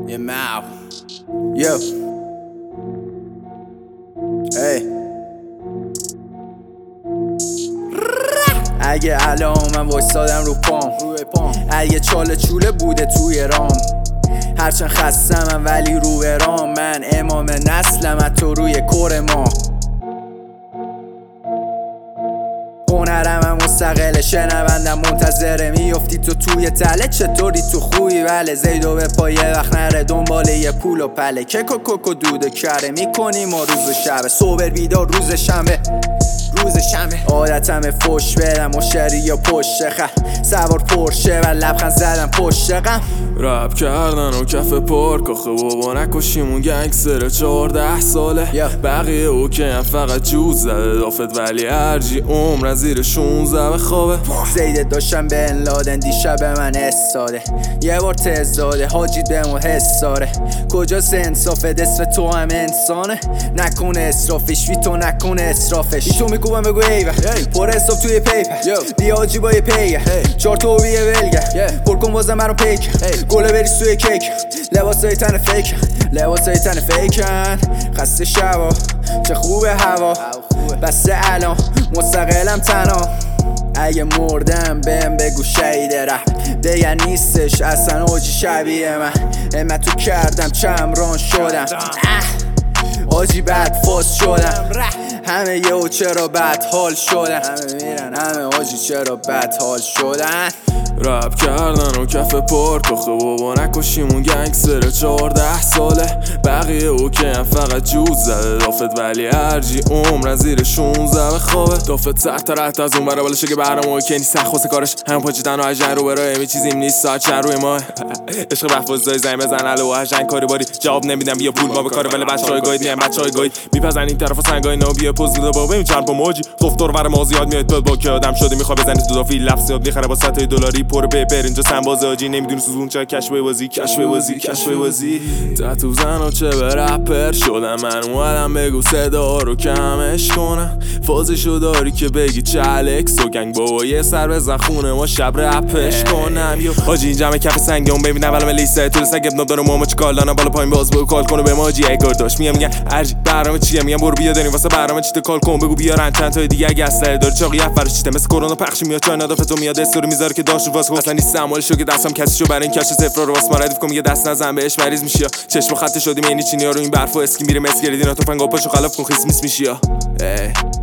Your mouth. Yo. Hey. اگه الان من وایسادم رو پام اگه چاله چوله بوده توی رام هرچند خستم ولی رو برام من امام نسلم حتی روی کور ما هنرم هم مستقله شنوندم منتظره میفتی تو توی تله چطوری تو خوبی بله زیدو به پایه وقت نره دنباله یه پول و پله که کوکو دوده کره میکنیم و روز شبه صبح بیدار روز شنبه عادتمه فوش بدم مشتری یا پشت خر سوار پرشه و لبخند زدم پشت غم رپ کردن و کف پارک آخه بابا نکشیمون گنگستر 14 ساله بقیه اوکی هم فقط جوز زده دافت ولی هرجی عمر زیر 16 بخوابه زیده داشتم به انلادن دیشب من استاده یه بار تزاده حاجید بهمو حساره کجاست انصافت اسم تو هم انسانه نکنه اسرافش وی تو نکنه اسرافش تو میکوبم بگو ایوه پر حساب توی پیپر بیا حاجی با یه پیگه چار تو بیه ولگه پر کن بازم منو پیک گله بریز توی کیک لباسای تن فیکن خسته شبا چه خوبه هوا بسته الان مستقلم تنها اگه مردم بهم بگو شهید رپ دیگه نیستش اصلا حاجی شبیه من تو کردم چمران شدم حاجی بد فاس شدم همه یهو چرا بد حال شدن همه میرن همه حاجی چرا بد حال شدن رپ کردن و کف پارک آخه بابا نکشیمون گنگستر 14 ساله بقیه اوکی هم فقط جوز زده دافت ولی هرجی عمر زیر 16 بخوابه دافت سخت رحت از اون برا بالشه که برام اوکی نیست سخت کارش هم پاچیدن و هجن رو برای همی چیزیم نیست ساعت چند روی ماه عشق بفوزدای زنگ بزن الو و هجن کاری باری جواب نمیدم بیا پول ما به کاره ولی بچهای گاید میان بچهای گاید میپزن این طرفا سنگای نو بیا پوز بده بابا ببین چند با موجی گفتار ور ما زیاد میاد با که آدم شده میخواد بزنی تو دافی لفظ یاد میخره با صد دلاری پر پیپر اینجا سنباز آجی نمیدونی سوزون چه کشف بازی تتو زن و چه به رپر شدم من اومدم بگو صدا رو کمش کنم فازشو داری که بگی چالکس و گنگ بابا یه سر بزن خونه ما شب رپش کنم آجی این جمع کف سنگم ببینم ولم لیسته تو سگ ابن داره ماما چیکار دارن بالا پایین باز بگو کال کنه به ماجی اگار داشت میگم ارجی برنامه چیه میگم برو بیا داریم واسه برنامه چیت کال کن بگو بیارن چند تا دیگه اگه اصلا داره چاقی افرش چیته مثل کرونا پخش میاد چای نادافه تو میاد استوری میذاره که داشت واسه اصلا نیست مالشو که دستم کسیشو برای این کش صفر رو واسه ردیف کنم یه دست نزن بهش مریض میشی چشم خط شدیم یعنی چینی ها رو این برفو اسکی میره مسگریدینا تو فنگا پاشو خلاف کن خیس میس میشی